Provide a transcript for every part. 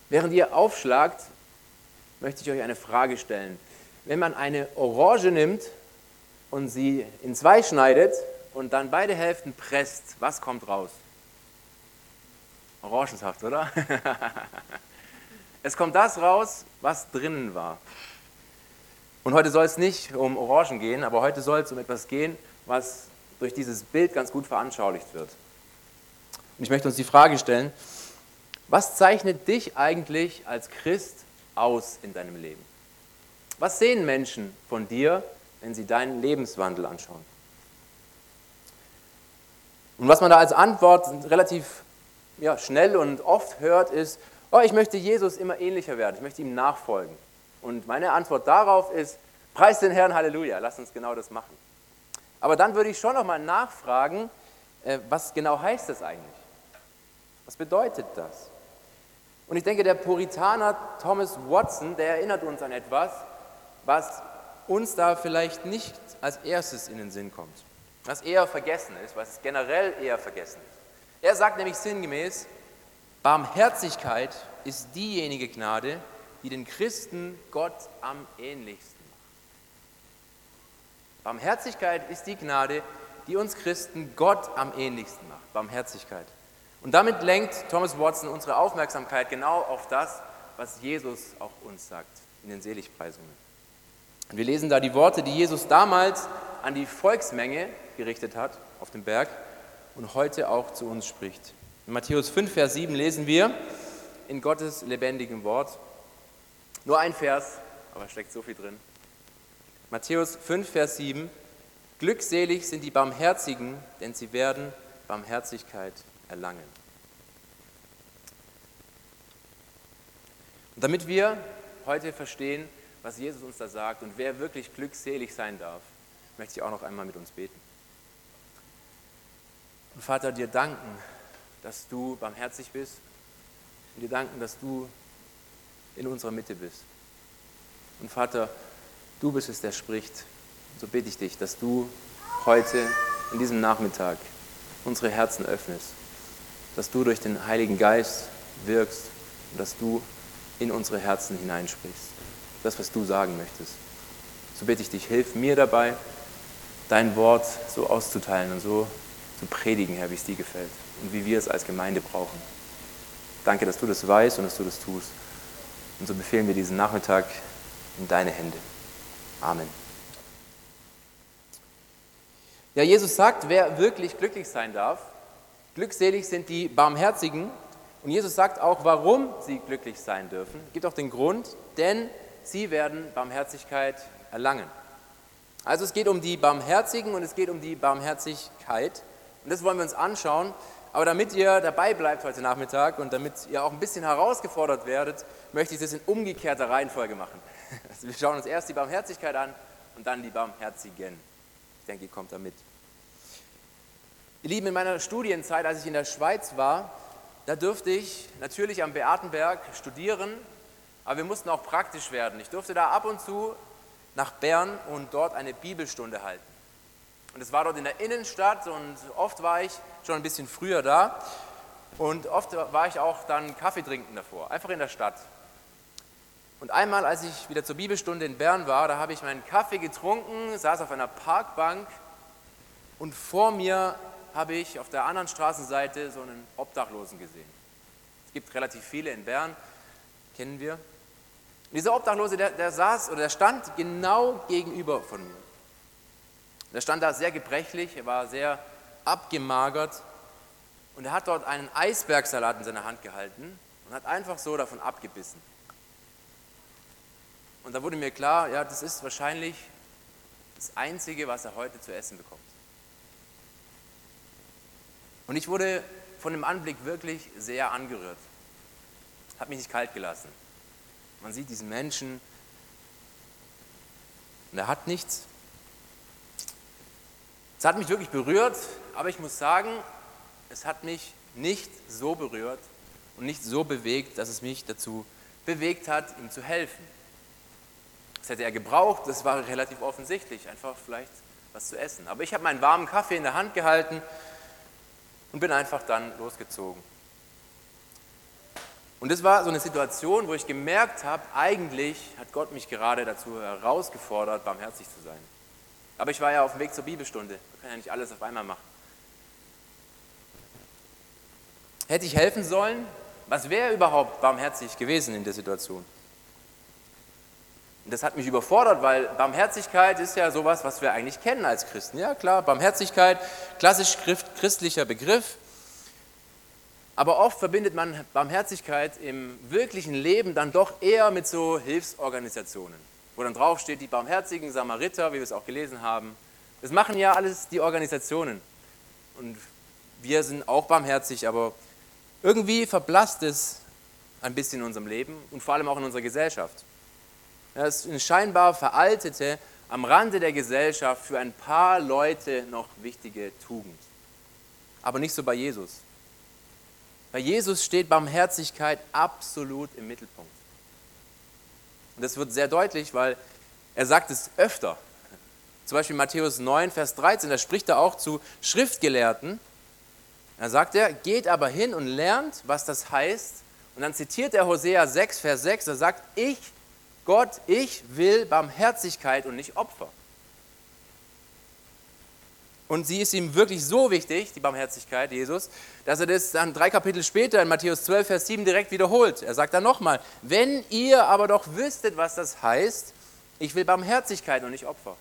Während ihr aufschlagt, möchte ich euch eine Frage stellen. Wenn man eine Orange nimmt und sie in zwei schneidet und dann beide Hälften presst, was kommt raus? Orangensaft, oder? Es kommt das raus, was drinnen war. Und heute soll es nicht um Orangen gehen, aber heute soll es um etwas gehen, was durch dieses Bild ganz gut veranschaulicht wird. Und ich möchte uns die Frage stellen, was zeichnet dich eigentlich als Christ aus in deinem Leben? Was sehen Menschen von dir, wenn sie deinen Lebenswandel anschauen? Und was man da als Antwort relativ schnell und oft hört, ist, oh, ich möchte Jesus immer ähnlicher werden, ich möchte ihm nachfolgen. Und meine Antwort darauf ist, preis den Herrn, Halleluja, lass uns genau das machen. Aber dann würde ich schon nochmal nachfragen, was genau heißt das eigentlich? Was bedeutet das? Und ich denke, der Puritaner Thomas Watson, der erinnert uns an etwas, was uns da vielleicht nicht als erstes in den Sinn kommt, was eher vergessen ist, was generell eher vergessen ist. Er sagt nämlich sinngemäß, Barmherzigkeit ist diejenige Gnade, die den Christen Gott am ähnlichsten macht. Barmherzigkeit ist die Gnade, die uns Christen Gott am ähnlichsten macht. Barmherzigkeit. Und damit lenkt Thomas Watson unsere Aufmerksamkeit genau auf das, was Jesus auch uns sagt in den Seligpreisungen. Und wir lesen da die Worte, die Jesus damals an die Volksmenge gerichtet hat auf dem Berg und heute auch zu uns spricht. In Matthäus 5, Vers 7 lesen wir in Gottes lebendigem Wort, nur ein Vers, aber es steckt so viel drin. Matthäus 5, Vers 7, glückselig sind die Barmherzigen, denn sie werden Barmherzigkeit erlangen. Und damit wir heute verstehen, was Jesus uns da sagt und wer wirklich glückselig sein darf, möchte ich auch noch einmal mit uns beten. Und Vater, dir danken, dass du barmherzig bist und dir danken, dass du in unserer Mitte bist. Und Vater, du bist es, der spricht. Und so bitte ich dich, dass du heute, in diesem Nachmittag, unsere Herzen öffnest, dass du durch den Heiligen Geist wirkst und dass du in unsere Herzen hineinsprichst. Das, was du sagen möchtest. So bitte ich dich, hilf mir dabei, dein Wort so auszuteilen und so zu predigen, Herr, wie es dir gefällt und wie wir es als Gemeinde brauchen. Danke, dass du das weißt und dass du das tust. Und so befehlen wir diesen Nachmittag in deine Hände. Amen. Ja, Jesus sagt, wer wirklich glücklich sein darf, glückselig sind die Barmherzigen. Und Jesus sagt auch, warum sie glücklich sein dürfen. Es gibt auch den Grund, denn sie werden Barmherzigkeit erlangen. Also es geht um die Barmherzigen und es geht um die Barmherzigkeit. Und das wollen wir uns anschauen. Aber damit ihr dabei bleibt heute Nachmittag und damit ihr auch ein bisschen herausgefordert werdet, möchte ich das in umgekehrter Reihenfolge machen. Also wir schauen uns erst die Barmherzigkeit an und dann die Barmherzigen. Ich denke, ihr kommt da mit. Ihr Lieben, in meiner Studienzeit, als ich in der Schweiz war, da durfte ich natürlich am Beatenberg studieren, aber wir mussten auch praktisch werden. Ich durfte da ab und zu nach Bern und dort eine Bibelstunde halten. Und es war dort in der Innenstadt und oft war ich schon ein bisschen früher da und oft war ich auch dann Kaffee trinken davor, einfach in der Stadt. Und einmal, als ich wieder zur Bibelstunde in Bern war, da habe ich meinen Kaffee getrunken, saß auf einer Parkbank und vor mir habe ich auf der anderen Straßenseite so einen Obdachlosen gesehen. Es gibt relativ viele in Bern, kennen wir. Und dieser Obdachlose, der stand genau gegenüber von mir. Der stand da sehr gebrechlich, er war sehr abgemagert und er hat dort einen Eisbergsalat in seiner Hand gehalten und hat einfach so davon abgebissen. Und da wurde mir klar, ja, das ist wahrscheinlich das Einzige, was er heute zu essen bekommt. Und ich wurde von dem Anblick wirklich sehr angerührt. Hat mich nicht kalt gelassen. Man sieht diesen Menschen und er hat nichts. Es hat mich wirklich berührt, aber ich muss sagen, es hat mich nicht so berührt und nicht so bewegt, dass es mich dazu bewegt hat, ihm zu helfen. Das hätte er gebraucht, das war relativ offensichtlich, einfach vielleicht was zu essen. Aber ich habe meinen warmen Kaffee in der Hand gehalten und bin einfach dann losgezogen. Und das war so eine Situation, wo ich gemerkt habe, eigentlich hat Gott mich gerade dazu herausgefordert, barmherzig zu sein. Aber ich war ja auf dem Weg zur Bibelstunde. Man kann ja nicht alles auf einmal machen. Hätte ich helfen sollen? Was wäre überhaupt barmherzig gewesen in der Situation? Und das hat mich überfordert, weil Barmherzigkeit ist ja sowas, was wir eigentlich kennen als Christen. Ja klar, Barmherzigkeit, klassisch christlicher Begriff. Aber oft verbindet man Barmherzigkeit im wirklichen Leben dann doch eher mit so Hilfsorganisationen, wo dann draufsteht, die barmherzigen Samariter, wie wir es auch gelesen haben. Das machen ja alles die Organisationen. Und wir sind auch barmherzig, aber irgendwie verblasst es ein bisschen in unserem Leben und vor allem auch in unserer Gesellschaft. Das ist eine scheinbar veraltete, am Rande der Gesellschaft für ein paar Leute noch wichtige Tugend. Aber nicht so bei Jesus. Bei Jesus steht Barmherzigkeit absolut im Mittelpunkt. Und das wird sehr deutlich, weil er sagt es öfter. Zum Beispiel Matthäus 9, Vers 13, da spricht er auch zu Schriftgelehrten. Da sagt er, geht aber hin und lernt, was das heißt. Und dann zitiert er Hosea 6, Vers 6, da sagt, Gott, ich will Barmherzigkeit und nicht Opfer. Und sie ist ihm wirklich so wichtig, die Barmherzigkeit, Jesus, dass er das dann 3 Kapitel später in Matthäus 12, Vers 7 direkt wiederholt. Er sagt dann nochmal, wenn ihr aber doch wüsstet, was das heißt, ich will Barmherzigkeit und nicht Opfer.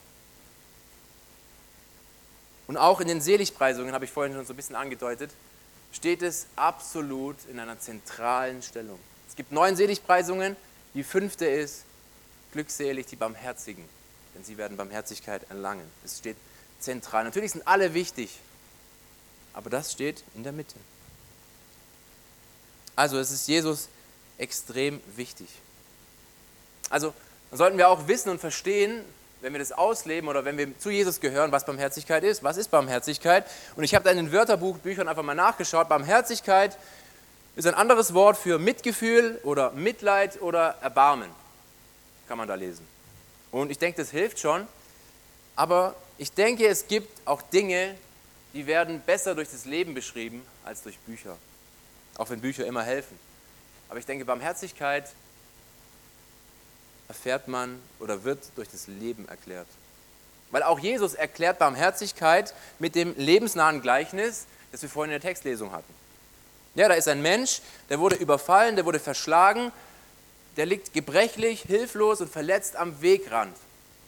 Und auch in den Seligpreisungen, habe ich vorhin schon so ein bisschen angedeutet, steht es absolut in einer zentralen Stellung. Es gibt 9 Seligpreisungen, die 5. ist, glückselig die Barmherzigen, denn sie werden Barmherzigkeit erlangen. Es steht zentral. Natürlich sind alle wichtig, aber das steht in der Mitte. Also es ist Jesus extrem wichtig. Also sollten wir auch wissen und verstehen, wenn wir das ausleben oder wenn wir zu Jesus gehören, was Barmherzigkeit ist. Was ist Barmherzigkeit? Und ich habe da in den Wörterbuchbüchern einfach mal nachgeschaut. Barmherzigkeit ist ein anderes Wort für Mitgefühl oder Mitleid oder Erbarmen. Kann man da lesen. Und ich denke, das hilft schon. Aber ich denke, es gibt auch Dinge, die werden besser durch das Leben beschrieben als durch Bücher. Auch wenn Bücher immer helfen. Aber ich denke, Barmherzigkeit erfährt man oder wird durch das Leben erklärt. Weil auch Jesus erklärt Barmherzigkeit mit dem lebensnahen Gleichnis, das wir vorhin in der Textlesung hatten. Ja, da ist ein Mensch, der wurde überfallen, der wurde verschlagen, der liegt gebrechlich, hilflos und verletzt am Wegrand.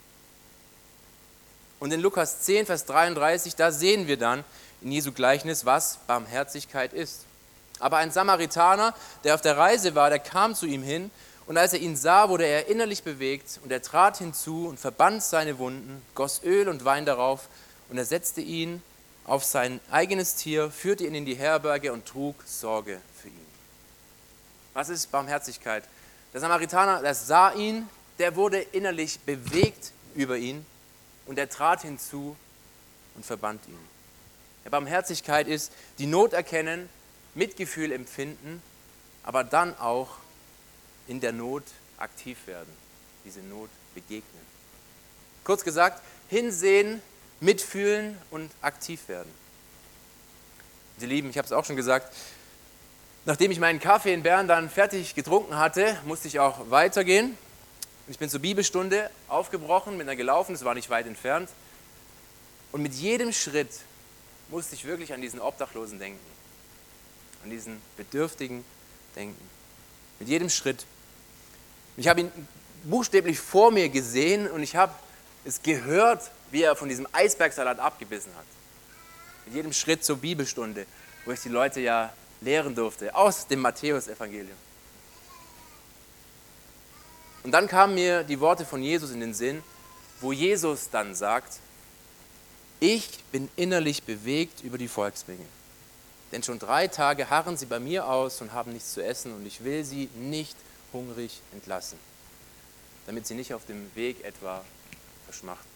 Und in Lukas 10, Vers 33, da sehen wir dann in Jesu Gleichnis, was Barmherzigkeit ist. Aber ein Samaritaner, der auf der Reise war, der kam zu ihm hin und als er ihn sah, wurde er innerlich bewegt und er trat hinzu und verband seine Wunden, goss Öl und Wein darauf und er setzte ihn auf sein eigenes Tier, führte ihn in die Herberge und trug Sorge für ihn. Was ist Barmherzigkeit? Der Samaritaner, der sah ihn, der wurde innerlich bewegt über ihn und er trat hinzu und verband ihn. Ja, Barmherzigkeit ist die Not erkennen, Mitgefühl empfinden, aber dann auch in der Not aktiv werden, diese Not begegnen. Kurz gesagt, hinsehen, mitfühlen und aktiv werden. Ihr Lieben, ich habe es auch schon gesagt, nachdem ich meinen Kaffee in Bern dann fertig getrunken hatte, musste ich auch weitergehen. Ich bin zur Bibelstunde aufgebrochen, bin dann gelaufen, es war nicht weit entfernt. Und mit jedem Schritt musste ich wirklich an diesen Obdachlosen denken, an diesen Bedürftigen denken. Mit jedem Schritt. Ich habe ihn buchstäblich vor mir gesehen und ich habe es gehört, wie er von diesem Eisbergsalat abgebissen hat. Mit jedem Schritt zur Bibelstunde, wo ich die Leute ja lehren durfte, aus dem Matthäus-Evangelium. Und dann kamen mir die Worte von Jesus in den Sinn, wo Jesus dann sagt, ich bin innerlich bewegt über die Volksmenge. Denn schon 3 Tage harren sie bei mir aus und haben nichts zu essen und ich will sie nicht hungrig entlassen, damit sie nicht auf dem Weg etwa verschmachten.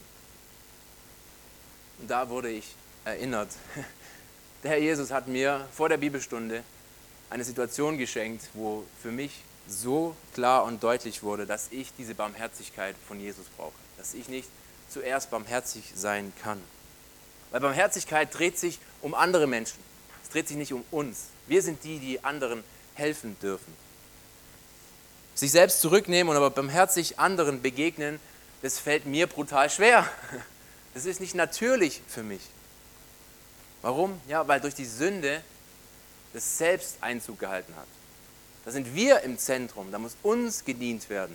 Und da wurde ich erinnert. Der Herr Jesus hat mir vor der Bibelstunde eine Situation geschenkt, wo für mich so klar und deutlich wurde, dass ich diese Barmherzigkeit von Jesus brauche. Dass ich nicht zuerst barmherzig sein kann. Weil Barmherzigkeit dreht sich um andere Menschen. Es dreht sich nicht um uns. Wir sind die, die anderen helfen dürfen. Sich selbst zurücknehmen und aber barmherzig anderen begegnen, das fällt mir brutal schwer. Das ist nicht natürlich für mich. Warum? Ja, weil durch die Sünde das Selbst Einzug gehalten hat. Da sind wir im Zentrum, da muss uns gedient werden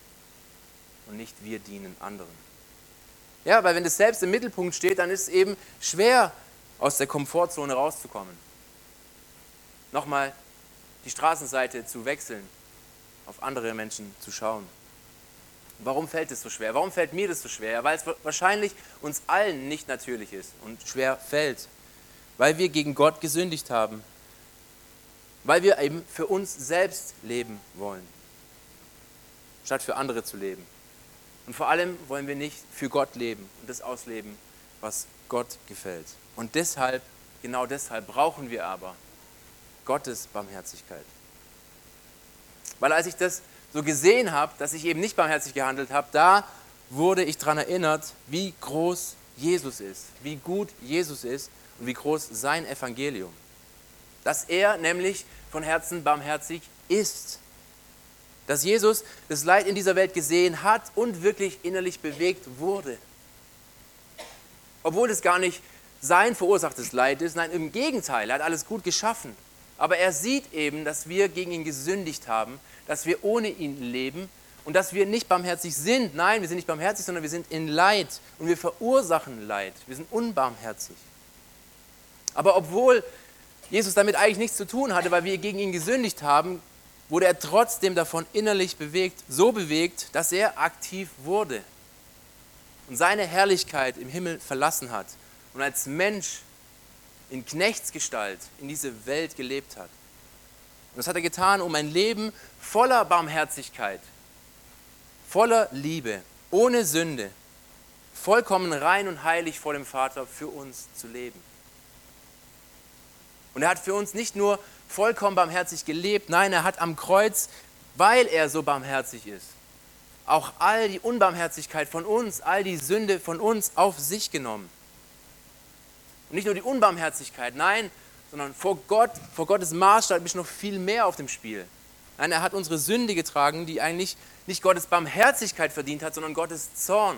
und nicht wir dienen anderen. Ja, weil wenn das Selbst im Mittelpunkt steht, dann ist es eben schwer, aus der Komfortzone rauszukommen. Nochmal die Straßenseite zu wechseln, auf andere Menschen zu schauen. Warum fällt es so schwer? Warum fällt mir das so schwer? Ja, weil es wahrscheinlich uns allen nicht natürlich ist und schwer fällt. Weil wir gegen Gott gesündigt haben. Weil wir eben für uns selbst leben wollen, statt für andere zu leben. Und vor allem wollen wir nicht für Gott leben und das ausleben, was Gott gefällt. Und deshalb, genau deshalb brauchen wir aber Gottes Barmherzigkeit. Weil als ich das so gesehen habe, dass ich eben nicht barmherzig gehandelt habe, da wurde ich daran erinnert, wie groß Jesus ist, wie gut Jesus ist und wie groß sein Evangelium. Dass er nämlich von Herzen barmherzig ist. Dass Jesus das Leid in dieser Welt gesehen hat und wirklich innerlich bewegt wurde. Obwohl es gar nicht sein verursachtes Leid ist, nein, im Gegenteil, er hat alles gut geschaffen. Aber er sieht eben, dass wir gegen ihn gesündigt haben, dass wir ohne ihn leben und dass wir nicht barmherzig sind. Nein, wir sind nicht barmherzig, sondern wir sind in Leid und wir verursachen Leid. Wir sind unbarmherzig. Aber obwohl Jesus damit eigentlich nichts zu tun hatte, weil wir gegen ihn gesündigt haben, wurde er trotzdem davon innerlich bewegt, so bewegt, dass er aktiv wurde und seine Herrlichkeit im Himmel verlassen hat und als Mensch in Knechtsgestalt in diese Welt gelebt hat. Und das hat er getan, um ein Leben voller Barmherzigkeit, voller Liebe, ohne Sünde, vollkommen rein und heilig vor dem Vater für uns zu leben. Und er hat für uns nicht nur vollkommen barmherzig gelebt, nein, er hat am Kreuz, weil er so barmherzig ist, auch all die Unbarmherzigkeit von uns, all die Sünde von uns auf sich genommen. Und nicht nur die Unbarmherzigkeit, nein, sondern vor Gottes Maßstab ist noch viel mehr auf dem Spiel. Nein, er hat unsere Sünde getragen, die eigentlich nicht Gottes Barmherzigkeit verdient hat, sondern Gottes Zorn.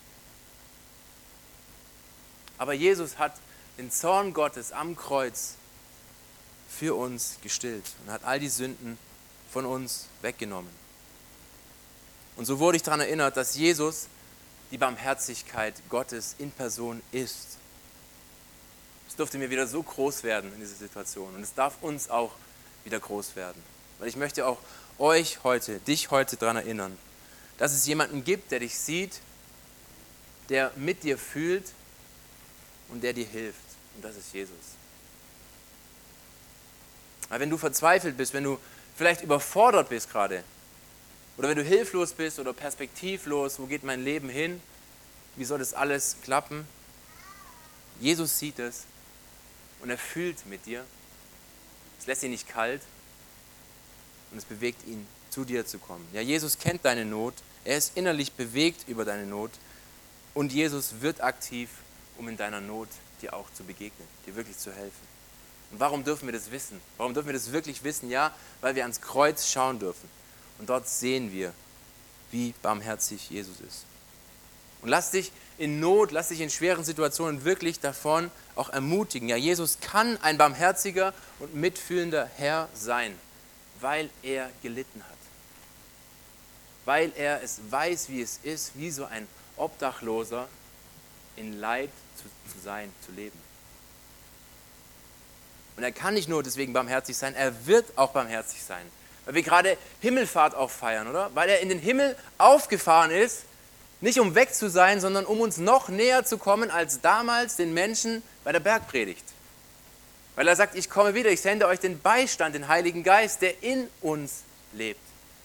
Aber Jesus hat den Zorn Gottes am Kreuz für uns gestillt und hat all die Sünden von uns weggenommen. Und so wurde ich daran erinnert, dass Jesus die Barmherzigkeit Gottes in Person ist. Es durfte mir wieder so groß werden in dieser Situation und es darf uns auch wieder groß werden. Weil ich möchte auch dich heute daran erinnern, dass es jemanden gibt, der dich sieht, der mit dir fühlt und der dir hilft. Und das ist Jesus. Weil wenn du verzweifelt bist, wenn du vielleicht überfordert bist gerade, oder wenn du hilflos bist oder perspektivlos, wo geht mein Leben hin, wie soll das alles klappen? Jesus sieht es und er fühlt mit dir. Es lässt ihn nicht kalt und es bewegt ihn, zu dir zu kommen. Ja, Jesus kennt deine Not, er ist innerlich bewegt über deine Not und Jesus wird aktiv, um in deiner Not dir auch zu begegnen, dir wirklich zu helfen. Und warum dürfen wir das wissen? Warum dürfen wir das wirklich wissen? Ja, weil wir ans Kreuz schauen dürfen. Und dort sehen wir, wie barmherzig Jesus ist. Und lass dich in Not, lass dich in schweren Situationen wirklich davon auch ermutigen. Ja, Jesus kann ein barmherziger und mitfühlender Herr sein, weil er gelitten hat. Weil er es weiß, wie es ist, wie so ein Obdachloser in Leid zu sein, zu leben. Und er kann nicht nur deswegen barmherzig sein, er wird auch barmherzig sein. Weil wir gerade Himmelfahrt auch feiern, oder? Weil er in den Himmel aufgefahren ist, nicht um weg zu sein, sondern um uns noch näher zu kommen als damals den Menschen bei der Bergpredigt. Weil er sagt, ich komme wieder, ich sende euch den Beistand, den Heiligen Geist, der in uns lebt.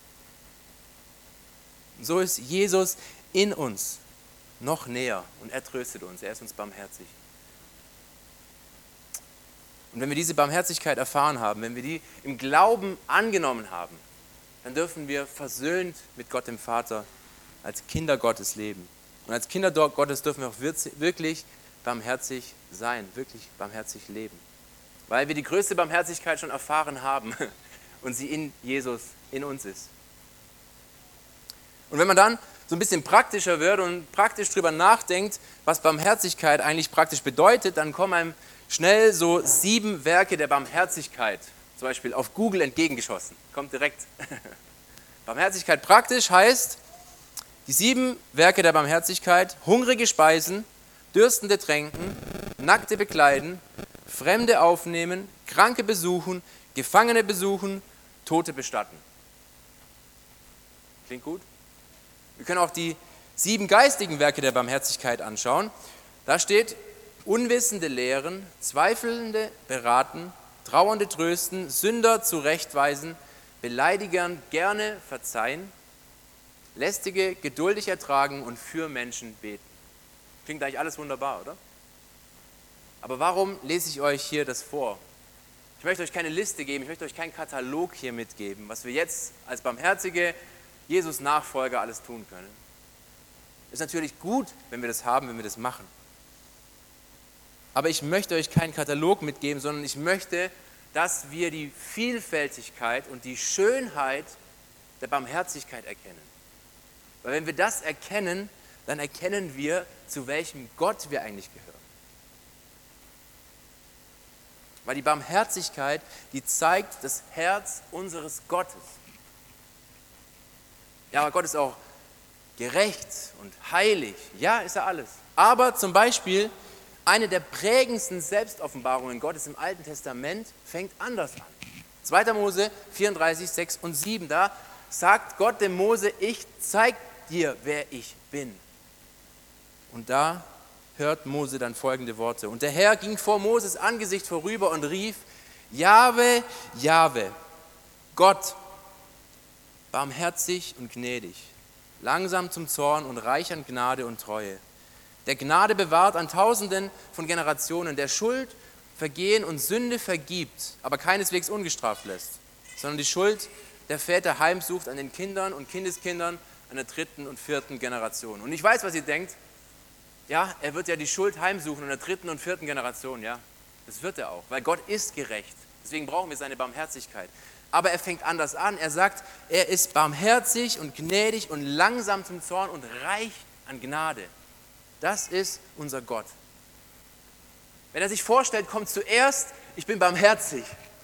Und so ist Jesus in uns noch näher und er tröstet uns, er ist uns barmherzig. Und wenn wir diese Barmherzigkeit erfahren haben, wenn wir die im Glauben angenommen haben, dann dürfen wir versöhnt mit Gott dem Vater als Kinder Gottes leben. Und als Kinder Gottes dürfen wir auch wirklich barmherzig sein, wirklich barmherzig leben. Weil wir die größte Barmherzigkeit schon erfahren haben und sie in Jesus, in uns ist. Und wenn man dann so ein bisschen praktischer wird und praktisch drüber nachdenkt, was Barmherzigkeit eigentlich praktisch bedeutet, dann kommen einem schnell so 7 Werke der Barmherzigkeit, zum Beispiel auf Google entgegengeschossen. Kommt direkt. Barmherzigkeit praktisch heißt, die 7 Werke der Barmherzigkeit: Hungrige speisen, Dürstende tränken, Nackte bekleiden, Fremde aufnehmen, Kranke besuchen, Gefangene besuchen, Tote bestatten. Klingt gut? Wir können auch die 7 geistigen Werke der Barmherzigkeit anschauen. Da steht: Unwissende lehren, Zweifelnde beraten, Trauernde trösten, Sünder zurechtweisen, Beleidigern gerne verzeihen, Lästige geduldig ertragen und für Menschen beten. Klingt eigentlich alles wunderbar, oder? Aber warum lese ich euch hier das vor? Ich möchte euch keine Liste geben, ich möchte euch keinen Katalog hier mitgeben, was wir jetzt als barmherzige Jesus-Nachfolger alles tun können. Ist natürlich gut, wenn wir das haben, wenn wir das machen. Aber ich möchte euch keinen Katalog mitgeben, sondern ich möchte, dass wir die Vielfältigkeit und die Schönheit der Barmherzigkeit erkennen. Weil wenn wir das erkennen, dann erkennen wir, zu welchem Gott wir eigentlich gehören. Weil die Barmherzigkeit, die zeigt das Herz unseres Gottes. Ja, aber Gott ist auch gerecht und heilig. Ja, ist er alles. Aber zum Beispiel eine der prägendsten Selbstoffenbarungen Gottes im Alten Testament fängt anders an. 2. Mose 34, 6 und 7, da sagt Gott dem Mose: Ich zeig dir, wer ich bin. Und da hört Mose dann folgende Worte: Und der Herr ging vor Moses Angesicht vorüber und rief: Jahwe, Jahwe, Gott, barmherzig und gnädig, langsam zum Zorn und reich an Gnade und Treue, der Gnade bewahrt an Tausenden von Generationen, der Schuld, Vergehen und Sünde vergibt, aber keineswegs ungestraft lässt, sondern die Schuld der Väter heimsucht an den Kindern und Kindeskindern, an der 3. und 4. Generation. Und ich weiß, was ihr denkt. Ja, er wird ja die Schuld heimsuchen in der 3. und 4. Generation, ja. Das wird er auch, weil Gott ist gerecht. Deswegen brauchen wir seine Barmherzigkeit. Aber er fängt anders an. Er sagt, er ist barmherzig und gnädig und langsam zum Zorn und reich an Gnade. Das ist unser Gott. Wenn er sich vorstellt, kommt zuerst: Ich bin barmherzig.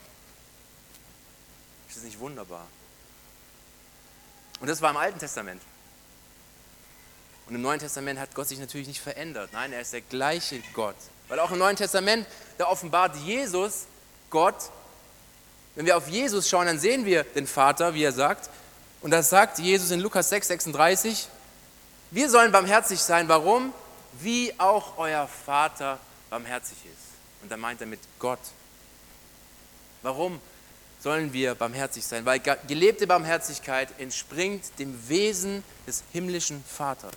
Ist das nicht wunderbar? Und das war im Alten Testament. Und im Neuen Testament hat Gott sich natürlich nicht verändert. Nein, er ist der gleiche Gott. Weil auch im Neuen Testament, da offenbart Jesus Gott. Wenn wir auf Jesus schauen, dann sehen wir den Vater, wie er sagt. Und das sagt Jesus in Lukas 6, 36. Wir sollen barmherzig sein. Warum? Wie auch euer Vater barmherzig ist. Und da meint er mit Gott. Warum sollen wir barmherzig sein? Weil gelebte Barmherzigkeit entspringt dem Wesen des himmlischen Vaters.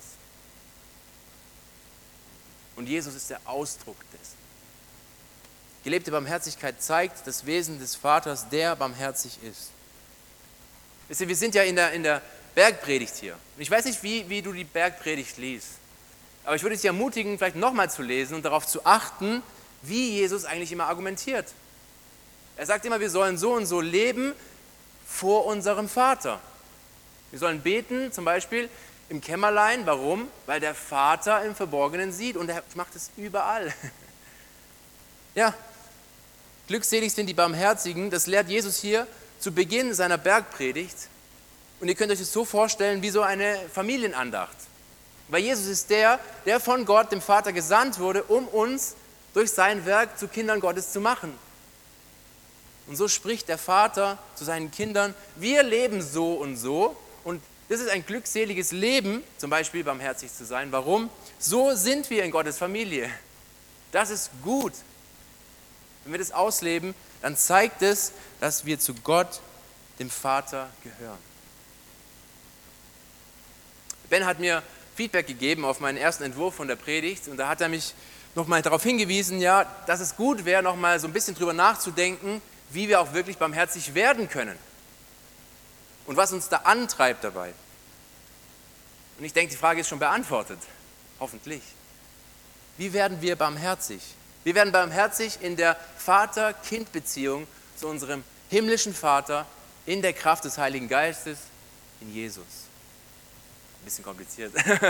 Und Jesus ist der Ausdruck dessen. Gelebte Barmherzigkeit zeigt das Wesen des Vaters, der barmherzig ist. Wisst ihr, wir sind ja in der Bergpredigt hier. Und ich weiß nicht, wie du die Bergpredigt liest. Aber ich würde dich ermutigen, vielleicht nochmal zu lesen und darauf zu achten, wie Jesus eigentlich immer argumentiert. Er sagt immer, wir sollen so und so leben vor unserem Vater. Wir sollen beten, zum Beispiel im Kämmerlein. Warum? Weil der Vater im Verborgenen sieht und er macht es überall. Ja, glückselig sind die Barmherzigen, das lehrt Jesus hier zu Beginn seiner Bergpredigt. Und ihr könnt euch das so vorstellen wie so eine Familienandacht. Weil Jesus ist der von Gott, dem Vater, gesandt wurde, um uns durch sein Werk zu Kindern Gottes zu machen. Und so spricht der Vater zu seinen Kindern: Wir leben so und so. Und das ist ein glückseliges Leben, zum Beispiel barmherzig zu sein. Warum? So sind wir in Gottes Familie. Das ist gut. Wenn wir das ausleben, dann zeigt es, dass wir zu Gott, dem Vater, gehören. Ben hat mir Feedback gegeben auf meinen ersten Entwurf von der Predigt und da hat er mich nochmal darauf hingewiesen, ja, dass es gut wäre, nochmal so ein bisschen drüber nachzudenken, wie wir auch wirklich barmherzig werden können und was uns da antreibt dabei. Und ich denke, die Frage ist schon beantwortet, hoffentlich. Wie werden wir barmherzig? Wir werden barmherzig in der Vater-Kind-Beziehung zu unserem himmlischen Vater in der Kraft des Heiligen Geistes in Jesus. bisschen kompliziert.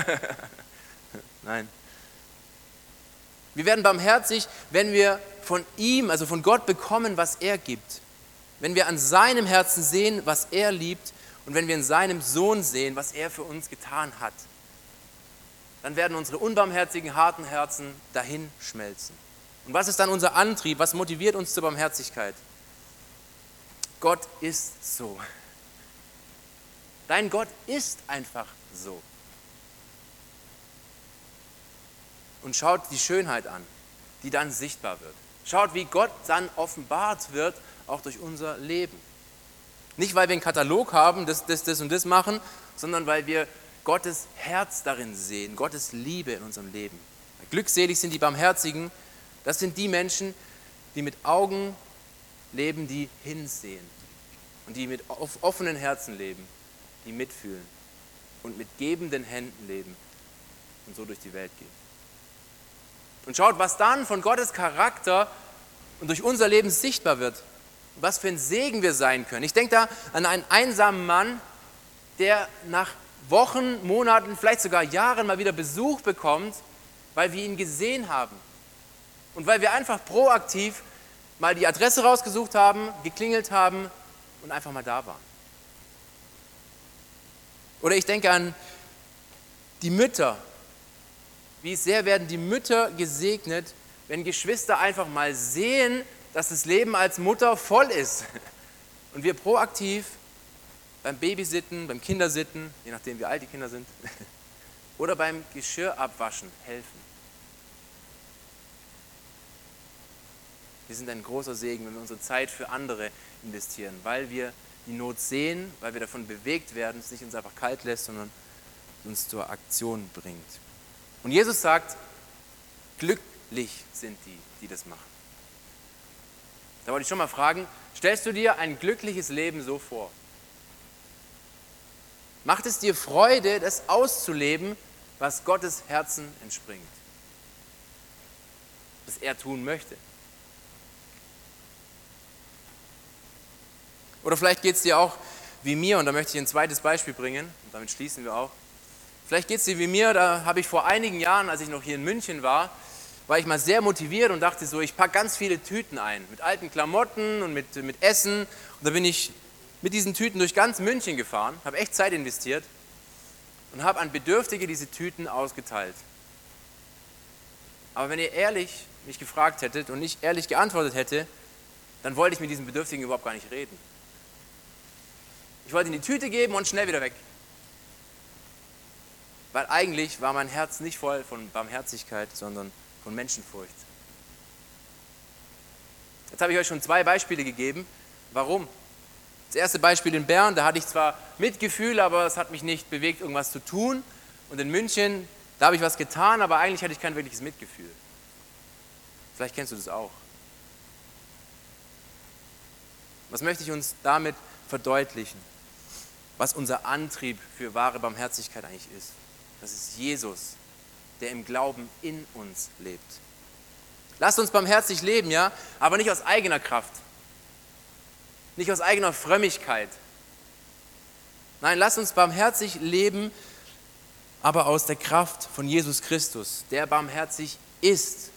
Nein. Wir werden barmherzig, wenn wir von ihm, also von Gott bekommen, was er gibt. Wenn wir an seinem Herzen sehen, was er liebt und wenn wir in seinem Sohn sehen, was er für uns getan hat, dann werden unsere unbarmherzigen, harten Herzen dahin schmelzen. Und was ist dann unser Antrieb? Was motiviert uns zur Barmherzigkeit? Gott ist so. Dein Gott ist einfach so. Und schaut die Schönheit an, die dann sichtbar wird. Schaut, wie Gott dann offenbart wird, auch durch unser Leben. Nicht, weil wir einen Katalog haben, das und das machen, sondern weil wir Gottes Herz darin sehen, Gottes Liebe in unserem Leben. Glückselig sind die Barmherzigen, das sind die Menschen, die mit Augen leben, die hinsehen und die mit offenen Herzen leben, die mitfühlen und mit gebenden Händen leben und so durch die Welt gehen. Und schaut, was dann von Gottes Charakter und durch unser Leben sichtbar wird, was für ein Segen wir sein können. Ich denke da an einen einsamen Mann, der nach Wochen, Monaten, vielleicht sogar Jahren mal wieder Besuch bekommt, weil wir ihn gesehen haben. Und weil wir einfach proaktiv mal die Adresse rausgesucht haben, geklingelt haben und einfach mal da waren. Oder ich denke an die Mütter. Wie sehr werden die Mütter gesegnet, wenn Geschwister einfach mal sehen, dass das Leben als Mutter voll ist. Und wir proaktiv beim Babysitten, beim Kindersitten, je nachdem wie alt die Kinder sind, oder beim Geschirrabwaschen helfen. Wir sind ein großer Segen, wenn wir unsere Zeit für andere investieren, weil wir die Not sehen, weil wir davon bewegt werden, es nicht uns einfach kalt lässt, sondern uns zur Aktion bringt. Und Jesus sagt, glücklich sind die, die das machen. Da wollte ich schon mal fragen, stellst du dir ein glückliches Leben so vor? Macht es dir Freude, das auszuleben, was Gottes Herzen entspringt? Was er tun möchte? Oder vielleicht geht es dir auch wie mir, und da möchte ich ein zweites Beispiel bringen, und damit schließen wir auch. Vielleicht geht es dir wie mir, da habe ich vor einigen Jahren, als ich noch hier in München war ich mal sehr motiviert und dachte so, ich packe ganz viele Tüten ein, mit alten Klamotten und mit Essen. Und da bin ich mit diesen Tüten durch ganz München gefahren, habe echt Zeit investiert und habe an Bedürftige diese Tüten ausgeteilt. Aber wenn ihr ehrlich mich gefragt hättet und ich ehrlich geantwortet hätte, dann wollte ich mit diesen Bedürftigen überhaupt gar nicht reden. Ich wollte ihnen die Tüte geben und schnell wieder weg. Weil eigentlich war mein Herz nicht voll von Barmherzigkeit, sondern von Menschenfurcht. Jetzt habe ich euch schon 2 Beispiele gegeben. Warum? Das erste Beispiel in Bern, da hatte ich zwar Mitgefühl, aber es hat mich nicht bewegt, irgendwas zu tun. Und in München, da habe ich was getan, aber eigentlich hatte ich kein wirkliches Mitgefühl. Vielleicht kennst du das auch. Was möchte ich uns damit verdeutlichen? Was unser Antrieb für wahre Barmherzigkeit eigentlich ist. Das ist Jesus, der im Glauben in uns lebt. Lasst uns barmherzig leben, ja, aber nicht aus eigener Kraft. Nicht aus eigener Frömmigkeit. Nein, lasst uns barmherzig leben, aber aus der Kraft von Jesus Christus, der barmherzig ist.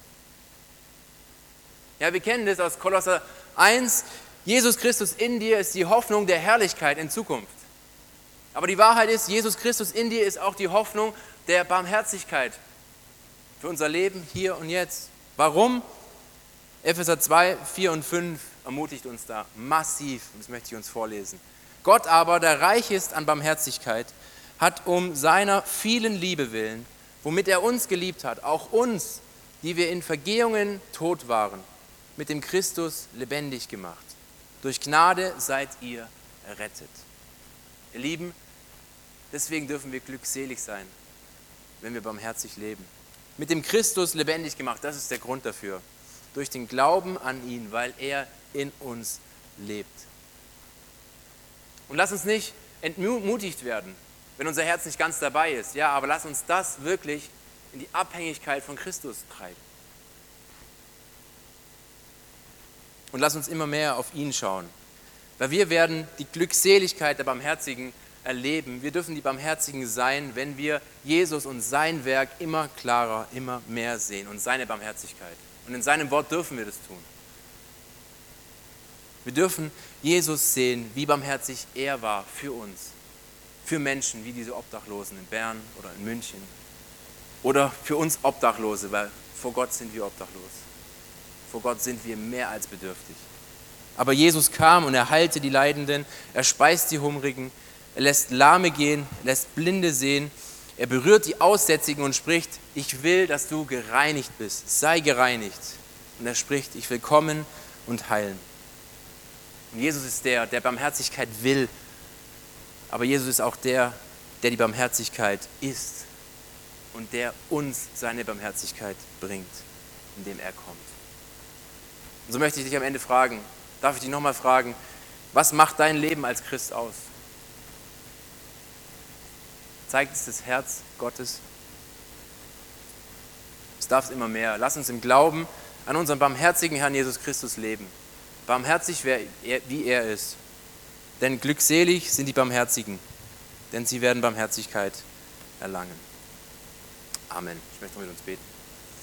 Ja, wir kennen das aus Kolosser 1. Jesus Christus in dir ist die Hoffnung der Herrlichkeit in Zukunft. Aber die Wahrheit ist, Jesus Christus in dir ist auch die Hoffnung der Barmherzigkeit für unser Leben hier und jetzt. Warum? Epheser 2, 4 und 5 ermutigt uns da massiv, und das möchte ich uns vorlesen. Gott aber, der reich ist an Barmherzigkeit, hat um seiner vielen Liebe willen, womit er uns geliebt hat, auch uns, die wir in Vergehungen tot waren, mit dem Christus lebendig gemacht. Durch Gnade seid ihr errettet. Ihr Lieben, deswegen dürfen wir glückselig sein, wenn wir barmherzig leben. Mit dem Christus lebendig gemacht, das ist der Grund dafür. Durch den Glauben an ihn, weil er in uns lebt. Und lass uns nicht entmutigt werden, wenn unser Herz nicht ganz dabei ist. Ja, aber lass uns das wirklich in die Abhängigkeit von Christus treiben. Und lass uns immer mehr auf ihn schauen. Weil wir werden die Glückseligkeit der Barmherzigen erleben. Wir dürfen die Barmherzigen sein, wenn wir Jesus und sein Werk immer klarer, immer mehr sehen und seine Barmherzigkeit. Und in seinem Wort dürfen wir das tun. Wir dürfen Jesus sehen, wie barmherzig er war für uns, für Menschen wie diese Obdachlosen in Bern oder in München oder für uns Obdachlose, weil vor Gott sind wir obdachlos. Vor Gott sind wir mehr als bedürftig. Aber Jesus kam und er heilte die Leidenden, er speist die Hungrigen, er lässt Lahme gehen, lässt Blinde sehen, er berührt die Aussätzigen und spricht, ich will, dass du gereinigt bist, sei gereinigt. Und er spricht, ich will kommen und heilen. Und Jesus ist der Barmherzigkeit will, aber Jesus ist auch der die Barmherzigkeit ist und der uns seine Barmherzigkeit bringt, indem er kommt. Und so möchte ich dich am Ende fragen, darf ich dich nochmal fragen, was macht dein Leben als Christ aus? Zeigt es das Herz Gottes? Es darf immer mehr. Lass uns im Glauben an unseren barmherzigen Herrn Jesus Christus leben. Barmherzig, wie er ist. Denn glückselig sind die Barmherzigen, denn sie werden Barmherzigkeit erlangen. Amen. Ich möchte mit uns beten.